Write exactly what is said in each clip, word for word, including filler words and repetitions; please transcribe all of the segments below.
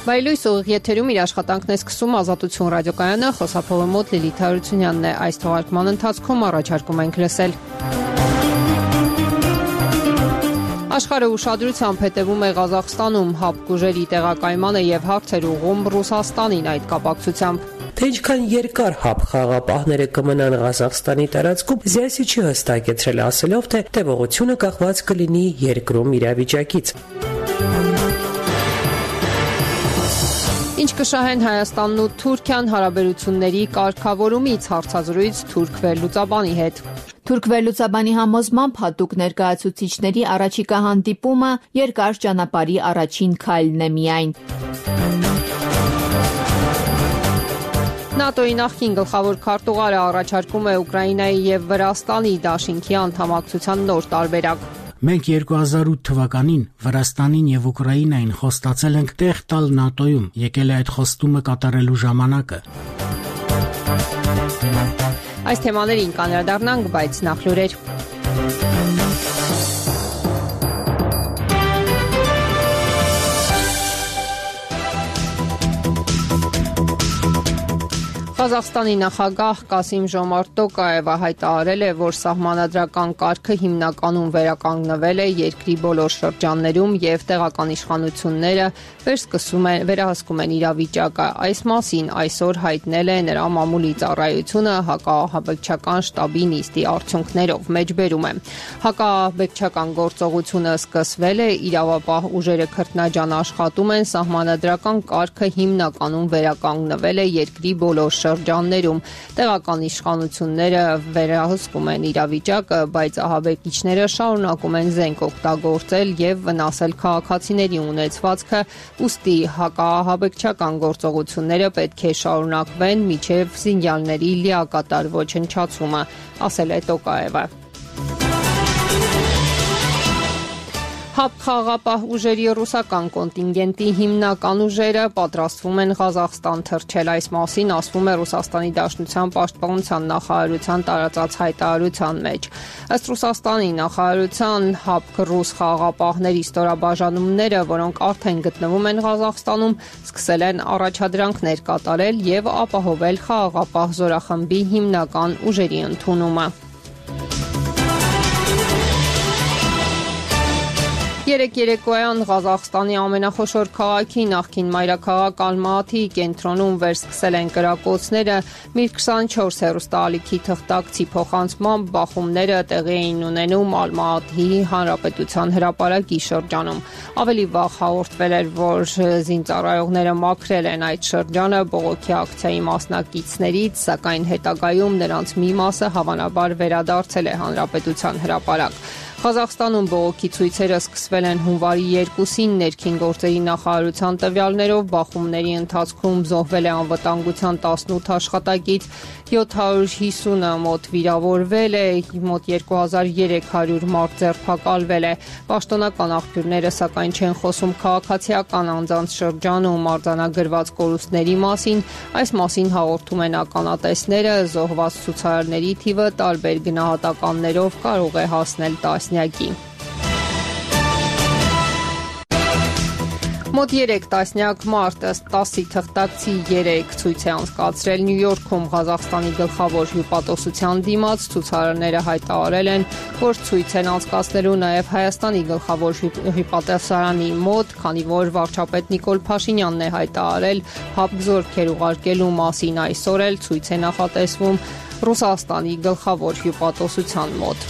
Բայլույս ուղիղ եթերում իր աշխատանքն է սկսում Ազատություն ռադիոկայանը, խոսափողի մոտ Լիլիթ Հարությունյանն է։ Այս թողարկման ընթացքում առաջարկում ենք լսել. Աշխարհը ուշադրությամբ հետևում է Ղազախստանում ՀԱՊԿ ուժերի տեղակայմանը եւ հարցեր ուղղում Ռուսաստանին այդ կապակցությամբ. Թե ինչքան երկար ՀԱՊԿ խաղապահները կմնան Ղազախստանի տարածքում, ԶԻԱՍ-ը չի հստակեցրել, ասելով, թե տևողությունը կախված կլինի երկրում իրավիճակից. Ինչ կշահեն Հայաստանն ու Թուրքիան հարաբերությունների կարգավորումից, հարցազրույց թուրք վերլուծաբանի հետ. Թուրք վերլուծաբանի համոզմամբ հատուկ ներկայացուցիչների առաջիկա հանդիպումը երկար ճանապարհի առաջին քայլն է միայն. ՆԱՏՕ-ի նախկին գլխավոր քարտուղարը առաջարկում է Ուկրաինայի եւ Վրաստանի դաշինքի անդամակցության նոր տարբերակ. Մենք երկու հազար ութ թվականին Վրաստանին եւ Ուկրաինային խոստացել ենք տեղ տալ ՆԱՏՕ-ում, եկել է այդ խոստումը կատարելու ժամանակը. Այս թեմաներին կանդրադառնանք, բայց նախ լուրեր. Ղազախստանի նախագահ Կասիմ-Ժոմարտ Տոկաևը հայտարարել է, որ սահմանադրական կարգը հիմնականում վերականգնվել է երկրի բոլոր շրջաններում եւ տեղական իշխանությունները վերսկսում են վերահսկում են իրավիճակը։ Այս մասին այսօր հայտնել է նրա մամուլի ծառայությունը հակաահաբեկչական շտաբի նիստի արդյունքներով։ Մեջբերում է. Հակաահաբեկչական գործողությունը սկսվել է, իրավապահ ուժերը քրտնաջան աշխատում են, սահմանադրական կարգը հիմնականում վերականգնվել է երկրի բոլոր շրջաններում, տեղական իշխանությունները վերահսկում են իրավիճակը, բայց ահաբեկիչները շարունակում են զենք օգտագործել եւ վնասել քաղաքացիների ունեցվածքը, ուստի հակաահաբեկչական գործողությունները պետք է շարունակվեն մինչեւ զինյալների լիակատար ոչնչացումը, ասել է Տոկաևը։ ՀԱՊԿ խաղապահ ուժերի ռուսական կոնտինգենտի հիմնական ուժերը պատրաստվում են Ղազախստան թռչել, այս մասին ասվում է Ռուսաստանի Դաշնության պաշտպանության նախարարության տարածած հայտարարության մեջ։ Ըստ Ռուսաստանի նախարարության, ՀԱՊԿ ռուս խաղապահների ստորաբաժանումները, որոնք արդեն գտնվում են Ղազախստանում, սկսել են առաջադրանքներ կատարել եւ ապահովել խաղաղապահ զորախմբի հիմնական ուժերի ընդունումը։ Երեկ երեկոյան Ղազախստանի ամենախոշոր քաղաքի նախկին մայրաքաղաք Ալմատիի կենտրոնում վերսկսել են կրակոցները, Միր քսանչորս հեռուստաալիքի թղթակցի փոխանցմամբ բախումները տեղի էին ունենում Ալմատիի հանրապետության հրապարակի շրջանում։ Ավելի վաղ հաղորդվել էր, որ զինծառայողները մաքրել են այդ շրջանը բողոքի ակցիայի մասնակիցներից, սակայն հետագայում նրանց մի մասը հավանաբար վերադարձել է հանրապետության հրապարակ։ Ղազախստանում բողոքի ցույցերը սկսվել են հունվարի երկուսին, ներքին գործերի նախարարության տվյալներով բախումների ընթացքում զոհվել է անվտանգության տասնութ աշխատակից, յոթ հարյուր հիսունը մոտ վիրավորվել է, մոտ երկու հազար երեք հարյուր մարդ ձերբակալվել է։ Պաշտոնական աղբյուրները սակայն չեն խոսում քաղաքացիական անձանց շրջանում արձանագրված կորուստների մասին, այս մասին հաղորդում են ականատեսները, զոհված ցուցարարների թիվը տարբեր գնահատականներով կարող է հասնել տասնյակի։ Մոտ երեք տասնյակ մարդ ըստ տասի թղթակցի երեք ցույց է անցկացրել Նյու Յորքում Ղազախստանի գլխավոր հյուպատոսության դիմաց, ցուցարարները հայտարարել են, որ ցույց են անցկացնելու նաև Հայաստանի գլխավոր հյուպատոսարանի մոտ, քանի որ վարչապետ Նիկոլ Փաշինյանն է հայտարարել ՀԱՊԿ զորքեր ուղարկելու մասին, այսօր էլ ցույց է նախատեսվում Ռուսաստանի գլխավոր հյուպատոսության մոտ։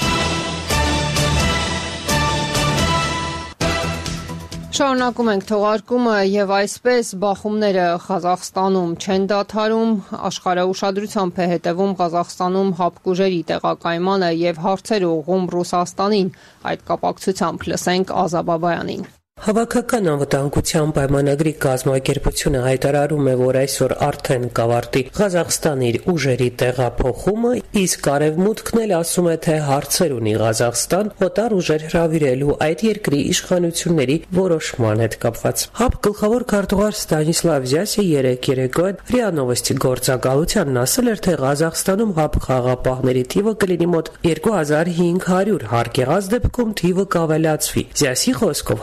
Շարունակում ենք թողարկումը եւ այսպես բախումները Ղազախստանում չեն դադարում, աշխարհը ուշադրությամբ է հետևում Ղազախստանում ՀԱՊԿ ուժերի տեղակայմանը եւ հարցեր ուղղում Ռուսաստանին, այդ կապակցությամբ լսենք Ազա Բաբայանին։ Հավաքական անվտանգության պայմանագրի կազմակերպությունը հայտարարում է, որ այսօր արդեն կավարտի Ղազախստանի իր ուժերի տեղափոխումը, իսկ Արևմուտքն էլ ասում է, թե հարցեր ունի Ղազախստան օտար ուժեր հրավիրելու այդ երկրի իշխանությունների որոշման հետ կապված։ ՀԱՊԿ գլխավոր քարտուղար Ստանիսլավ ԶԻԱՍը երեկ երեկոյան ՌԻԱ Նովոստի գործակալությանն ասել էր, թե Ղազախստանում ՀԱՊԿ խաղապահների թիվը կլինի մոտ երկու հազար հինգ հարյուր, հարկեղած դեպքում թիվը կավելացվի։ ԶԻԱՍի խոսքով ՀԱՊԿ-ի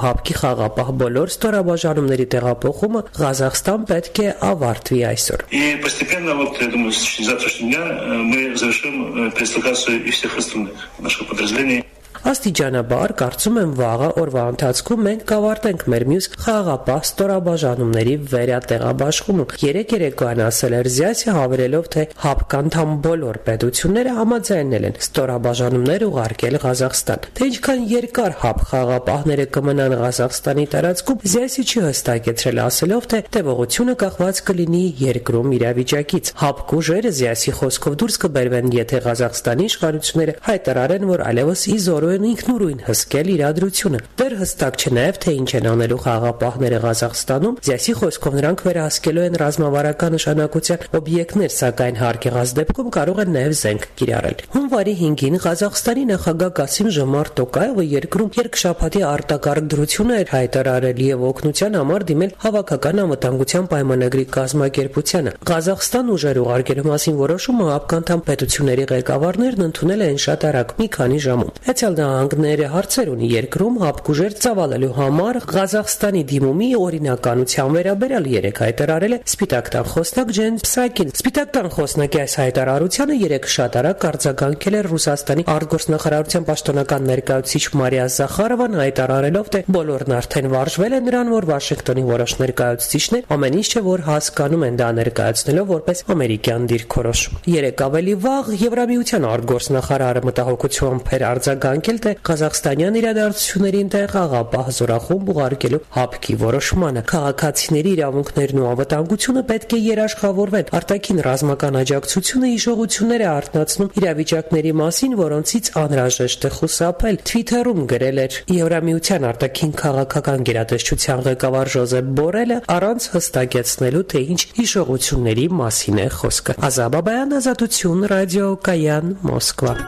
խաղապահ բոլոր ստորաբաժանումների տեղափոխումը Ղազախստան պետք է ավարտվի այսօր։ И постепенно, вот, я думаю, с завтрашнего дня мы завершим передислокацию и всех остальных наших подразделений. Աստիճանաբար կարծում եմ վաղը օրվա ընթացքում մենք կավարտենք մեր մյուս խաղապահ ստորաբաժանումների վերատեղաբաշխումը։ Երեք երեկոյան ասել էր Զյասը, հավելելով, թե հապկանդամ բոլոր պետությունները համաձայնել են ստորաբաժանումներ ուղարկել Ղազախստան։ Թե ինչքան երկար հապ խաղապահները կմնան Ղազախստանի տարածքում, Զյասը չի հստակեցրել, ասելով, թե տևողությունը կախված կլինի երկրում իրավիճակից։ Հապ ուժերը Զյասի խոսքով դուրս կբերվեն, եթե Ղազախստանի իշխանությունները հայտարարեն, որ այլևս իզորու ինքնուրույն հսկել իրադրությունը։ Դեռ հստակ չէ նաև, թե ինչ են անելու խաղապահները Ղազախստանում։ Զյասի խոսքով նրանք վերահսկելու են ռազմավարական նշանակության օբյեկտներ, սակայն հարկեղած դեպքում կարող են նաև զենք կիրառել։ Հունվարի հինգին Ղազախստանի նախագահ Կասիմ Ժոմարտ Տոկաևը երկրում երկշաբաթի արտակարգ դրություն էր հայտարարել եւ օգնության համար դիմել հավաքական անվտանգության պայմանագրի կազմակերպությանը։ Ղազախստան ուժեր ուղարկելու մասին որոշումը հապկանդամ պետությունների ղեկավարներն ընդունել են շատ արագ, մի քանի ժամում։ Միացյալ Նահանգները հարցեր ունի երկրում հապկուժեր ծավալելու համար Ղազախստանի դիմումի օրինականության վերաբերյալ երեք հայտարարել է Սպիտակ տան խոսնակ Ջեն Պսակին։ Սպիտակ տան խոսնակի այս հայտարարությանը երեք շատ արագ արձագանքել էր Ռուսաստանի արտգործնախարարության պաշտոնական ներկայացուցիչ Մարիա Զախարովան, հայտարարելով, թե բոլորն արդեն վարժվել են նրան, որ Վաշինգտոնի որոշ ներկայացուցիչներ ամեն ինչ չէ, որ հասկանում են, դա ներկայացնելով որպես ամերիկյան դիրքորոշում։ Երեք ավելի վաղ Եվրամիության արտգործնախարարը մտահոգությամբ էր արձագանքել, թե Ղազախստանյան իրադարձություններին տեղ խաղապահ զորախումբ ուղարկելու հապկի որոշմանը։ Քաղաքացիների իրավունքներն ու անվտանգությունը պետք է երաշխավորվեն։ Արտաքին ռազմական աջակցությունը հիշողություններ է արթնացնում իրավիճակների մասին, որոնցից անհրաժեշտ է խուսափել։ Թվիթերում գրել էր Եվրամիության արտաքին քաղաքական գերատեսչության ղեկավար Ժոզեփ Բորելը, առանց հստակեցնելու, թե ինչ հիշողությունների մասին է խոսքը։ Ազաբաբայան, Ազատություն, Ռադիո Կայան, Մոսկվա։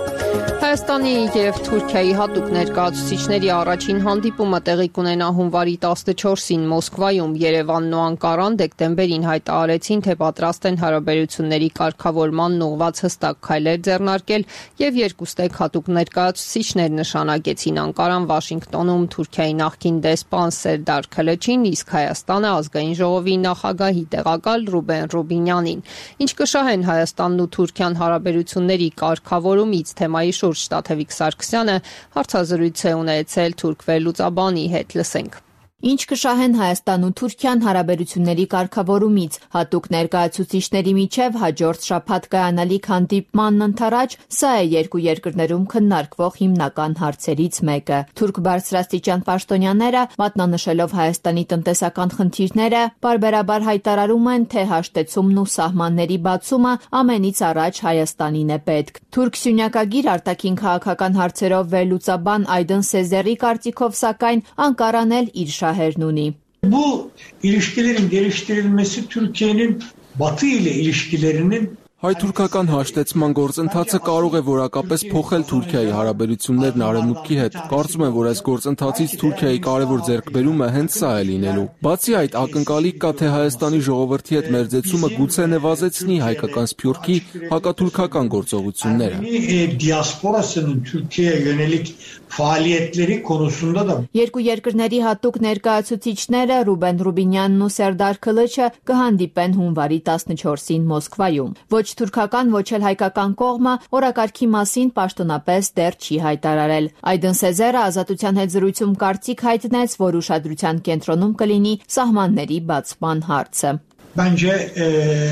Հայաստանի և Թուրքիայի հատուկ ներկայացուցիչների առաջին հանդիպումը տեղի կունենա հունվարի տասնչորսին Մոսկվայում։ Երևանն ու Անկարան դեկտեմբերին հայտարարեցին, թե պատրաստ են հարաբերությունների կարգավորմանն ուղղված հստակ քայլեր ձեռնարկել և երկուստեք հատուկ ներկայացուցիչներ նշանակեցին Անկարան Վաշինգտոնում Թուրքիայի նախկին դեսպան Սերդար Քլեչին, իսկ Հայաստանը ազգային ժողովի նախագահի տեղակալ Ռուբեն Ռուբինյանին։ Ինչ կշահեն Հայաստանն ու Թուրքիան հարաբերությունների կարգավորումից թեմայի շուրջ Տաթևիկ Սարգսյանը հարցազրույց է ունեցել թուրք վերլուծաբանի հետ, լսենք։ Ինչ կշահեն Հայաստան ու Թուրքիան հարաբերությունների կարգավորումից, հատուկ ներկայացուցիչների միջև հաջորդ շաբաթ կայանալիք հանդիպմանն ընդառաջ, սա է երկու երկրներում քննարկվող հիմնական հարցերից մեկը։ Թուրք բարձրաստիճան պաշտոնյաները, մատնանշելով Հայաստանի տնտեսական խնդիրները, պարբերաբար հայտարարում են, թե հաշտեցումն ու սահմանների բացումը ամենից առաջ Հայաստանին է պետք։ Թուրք սյունյակագիր արտաքին քաղաքական հարցերով վերլուծաբան Aydın Sezer'i կարծիքով, սակայն Անկարան էլ իր şahern ունի։ Bu ilişkilerin geliştirilmesi Türkiye'nin Batı ile ilişkilerinin Հայ-թուրքական հաշտեցման գործընթացը կարող է որակապես փոխել Թուրքիայի հարաբերություններն Արևմուտքի հետ։ Կարծում եմ, որ այս գործընթացից Թուրքիայի կարևոր ձեռքբերումը հենց սա է լինելու։ Բացի այդ, ակնկալիք կա, թե Հայաստանի ժողովրդի հետ մերձեցումը գուցե նվազեցնի հայկական սփյուռքի հակաթուրքական գործողությունները։ Դիասպորasının Türkiye'ye yönelik faaliyetleri konusunda da Երկու երկրների հատուկ ներկայացուցիչները Ռուբեն Ռուբինյանն ու Սերդար Քլեչը կհանդիպեն հունվարի տասնչորսին Մոսկվայում։ Ոչ թուրքական, ոչ էլ հայկական կողմը օրակարգի մասին պաշտոնապես դեռ չի հայտարարել։ Aydın Sezer'ը Ազատության հետ զրույցում կարծիք հայտնեց, որ ուշադրության կենտրոնում կլինի սահմանների բացման հարցը։ Bence e,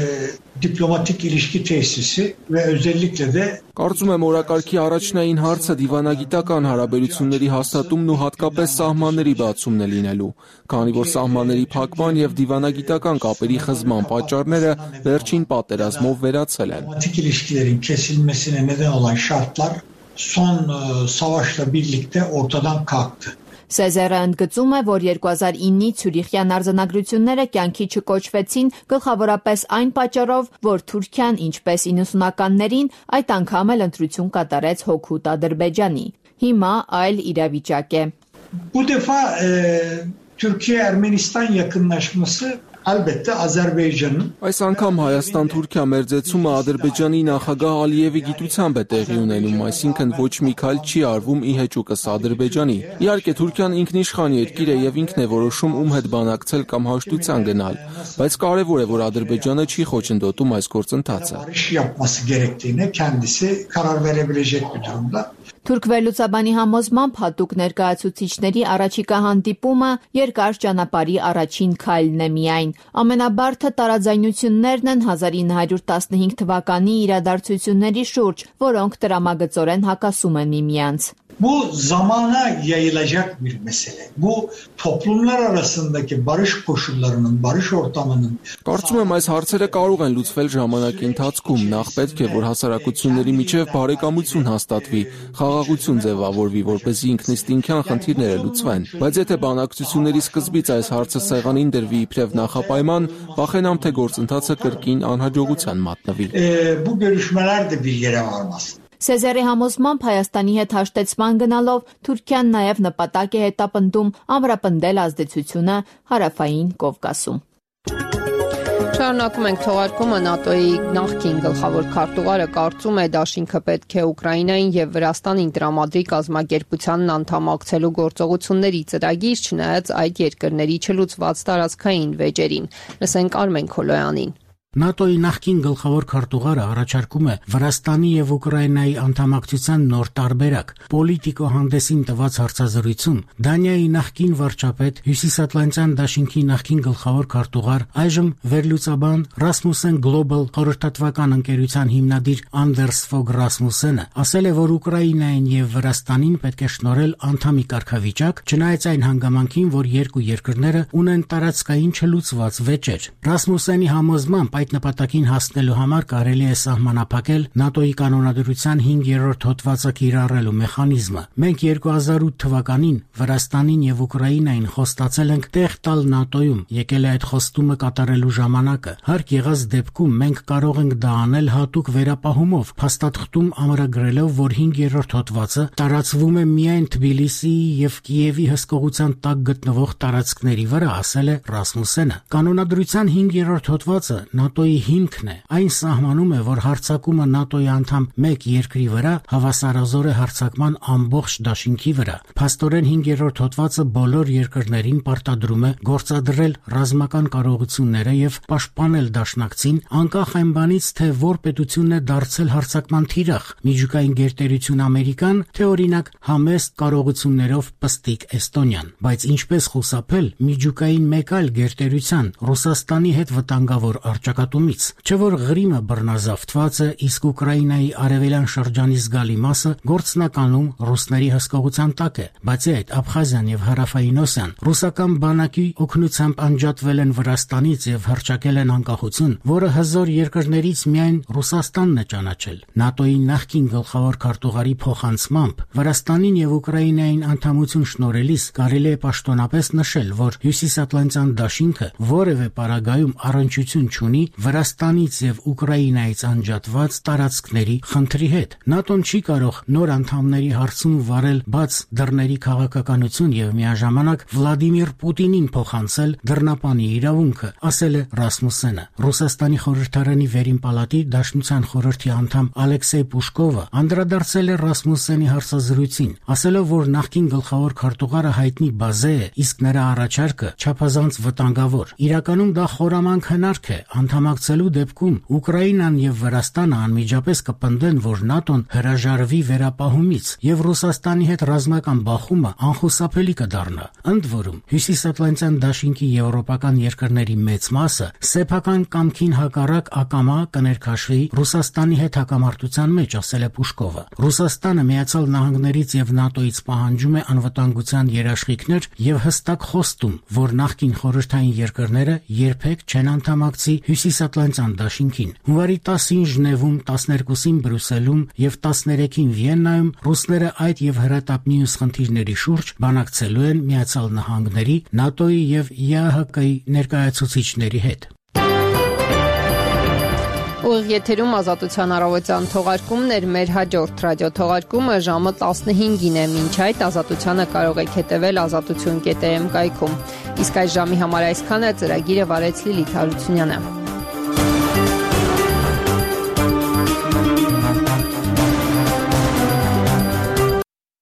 diplomatik ilişki tesisi ve özellikle de Կարծում եմ օրակարգի առաջնային հարցը դիվանագիտական հարաբերությունների հաստատումն ու հատկապես սահմանների բացումն է լինելու, քանի որ սահմանների փակման եւ դիվանագիտական կապերի խզման պատճառները վերջին պատերազմով վերացել են։ Diplomatik ilişkilerin kesilmesine neden olan şartlar son e, savaşla birlikte ortadan kalktı. Սեզերը ընդգծում է, որ երկու հազար իննի Ցյուրիխյան արձանագրությունները կյանքի չկոչվեցին գլխավորապես այն պատճառով, որ Թուրքիան, ինչպես իննսունականներին, այդ անգամ էլ ընտրություն կատարեց հօգուտ Ադրբեջանի։ Հիմա այլ իրավիճակ է։ Bu defa e, Türkiye-Ermenistan yakınlaşması Elbette Azerbaycan'ın Այս անգամ Հայաստան-Թուրքիա մերձեցումը Ադրբեջանի նախագահ Ալիևի գիտությամբ է տեղի ունենում, այսինքն ոչ մի քայլ չի արվում ի հեճուկս Ադրբեջանի։ Իհարկե Թուրքիան ինքնիշխան երկիր է եւ ինքն է որոշում ում հետ բանակցել կամ հաշտության գնալ, բայց կարեւոր է, որ Ադրբեջանը չի խոչընդոտում այս գործընթացը։ Թուրք վերլուծաբանի համոզմամբ հատուկ ներկայացուցիչների առաջիկա հանդիպումը երկար ճանապարհի առաջին քայլն է միայն։ Ամենաբարդը տարաձայնություններն են հազար ինը հարյուր տասնհինգ թվականի իրադարձությունների շուրջ, որոնք տրամագծորեն հակասում են միմյանց։ Bu zamana yayılacak bir mesele. Bu toplumlar arasındaki barış koşullarının, barış ortamının Կարծում եմ այս հարցերը կարող են լուծվել ժամանակի ընթացքում, նախ պետք է որ հասարակությունների միջև բարեկամություն հաստատվի, խաղաղություն ձևավորվի, որպեսզի ինքնըստինքյան խնդիրները լուծվեն։ Բայց եթե բանակցությունների սկզբից այս հարցը սեղանին դրվի իբրև նախապայման, վախենամ թե գործընթացը կրկին անհաջողության մատնվի։ Bu görüşmeler de bir yere varmaz. Սեզերի համոզմամբ Հայաստանի հետ հաշտեցման գնալով Թուրքիան նաև նպատակ է հետապնդում ամրապնդել ազդեցությունը հարավային Կովկասում։ Շարունակում ենք թողարկումը ՆԱՏՕ-ի նախկին գլխավոր քարտուղարը կարծում է դաշինքը պետք է Ուկրաինային եւ Վրաստանին տրամադրի կազմակերպությանն անդամակցելու գործողությունների ծրագիր, չնայած այդ երկրների չլուծված տարածքային վեճերին։ Լսենք Արմեն Քոլոյանին։ ՆԱՏՕ-ի նախկին գլխավոր քարտուղարը առաջարկում է Վրաստանի եւ Ուկրաինայի անդամակցության նոր տարբերակ։ Պոլիտիկո հանդեսին տված հարցազրույցում Դանիայի նախկին վարչապետ, Հյուսիսատլանտյան դաշինքի նախկին գլխավոր քարտուղար, այժմ վերլուծաբան Rasmussen Global խորհրդատվական ընկերության հիմնադիր Անդերս Ֆոգ Ռասմուսենը ասել է, որ Ուկրաինային եւ Վրաստանին պետք է շնորհել անդամի կարգավիճակ, չնայած այն հանգամանքին, որ երկու երկրները ունեն տարածքային չլուծված վեճեր։ Ռասմուսենի համոզմամբ այդ նպատակին հասնելու համար կարելի է սահմանափակել ՆԱՏՕ-ի կանոնադրության հինգերորդ հոդվածը կիրառելու մեխանիզմը։ Մենք երկու հազար ութ թվականին Վրաստանին եւ Ուկրաինային խոստացել ենք տեղ տալ ՆԱՏՕ-ում, եկել է այդ խոստումը կատարելու ժամանակը։ Հարկ եղած դեպքում մենք կարող ենք դա անել հատուկ վերապահումով, փաստաթղթում ամրագրելով, որ հինգերորդ հոդվածը տարածվում է միայն Թբիլիսիի եւ Կիևի հսկողության տակ գտնվող տարածքների վրա, ասել է Ռասմուսենը։ Կանոնադրության հինգերորդ հոդվածը ՆԱՏՕ-ի հիմքն է։ Այն սահմանում է, որ հարձակումը ՆԱՏՕ-ի անդամ մեկ երկրի վրա հավասարազոր է հարձակման ամբողջ դաշինքի վրա։ Փաստորեն հինգերորդ հոդվածը բոլոր երկրներին պարտադրում է գործադրել ռազմական կարողությունները եւ պաշտպանել դաշնակցին, անկախ այն բանից, թե որ պետությունն է դարձել հարձակման թիրախ՝ միջուկային գերտերություն Ամերիկան, թե օրինակ համեստ կարողություններով պստիկ Էստոնիան։ Բայց ինչպես խուսափել միջուկային մեկ այլ գերտերության՝ Ռուսաստանի հետ վտանգավոր արճակատումից, չէ որ Ղրիմը բռնազավթված է, իսկ Ուկրաինայի արևելյան շրջանի զգալի մասը գործնականում ռուսների հսկողության տակ է։ Բացի այդ, Աբխազիան եւ Հարավային Օսիան ռուսական բանակի օգնությամբ անջատվել են Վրաստանից եւ հռչակել են անկախություն, որը հզոր երկրներից միայն Ռուսաստանն է ճանաչել։ ՆԱՏՕ-ի նախկին գլխավոր քարտուղարի փոխանցմամբ Վրաստանին եւ Ուկրաինային անդամություն շնորհելիս կարելի է պաշտոնապես նշել, որ Հյուսիսատլանտյան դաշինքը որևէ պարագայում առնչություն չունի Վրաստանից եւ Ուկրաինայից անջատված տարածքների խնդրի հետ։ ՆԱՏՕ-ն չի կարող նոր անդամների հարցում վարել բաց դռների քաղաքականություն եւ միաժամանակ Վլադիմիր Պուտինին փոխանցել դռնապանի իրավունքը, ասել է Ռասմուսենը։ Ռուսաստանի խորհրդարանի վերին պալատի Դաշնության խորհրդի անդամ Ալեքսեյ Պուշկովը անդրադարձել է Ռասմուսենի հարցազրույցին, ասելով, որ նախկին գլխավոր քարտուղարը հայտնի բազե է, իսկ նրա առաջարկը չափազանց վտանգավոր։ Իրականում դա խորամանկ հնարք է, անդամակցելու դեպքում Ուկրաինան եւ Վրաստանը անմիջապես կպնդեն, որ ՆԱՏՕ-ն հրաժարվի վերապահումից եւ Ռուսաստանի հետ ռազմական բախումը անխուսափելի կդառնա։ Ընդ որում, Հյուսիսատլանտյան դաշինքի եվրոպական երկրների մեծ մասը սեփական կամքին հակառակ ակամա կներքաշվի Ռուսաստանի հետ հակամարտության մեջ, ասել է Պուշկովը։ Ռուսաստանը Միացյալ Նահանգներից եւ ՆԱՏՕ-ից պահանջում է անվտանգության երաշխիքներ եւ հստակ խոստում, որ նախկին խորհրդային երկրները երբեք չեն անդամակցի Հյուսիսատլանտյան դաշինքին։ Հունվարի տասին Ժնևում, տասներկուսին Բրյուսելում եւ տասներեքին Վիեննայում ռուսները այդ եւ հրատապ մյուս խնդիրների շուրջ բանակցելու են Միացյալ Նահանգների, ՆԱՏՕ-ի եւ ԵԱՀԿ-ի ներկայացուցիչների հետ։ Ուղիղ եթերում Ազատության առավոտյան թողարկումներ, մեր հաջորդ ռադիո թողարկումը ժամը տասնհինգին է, մինչ այդ Ազատությանը կարող եք հետևել ազատություն կետ էմ կայքում։ Իսկ այս ժամի համար այսքանը, ծրագիրը վարեց Լիլիթ Հարությունյանը։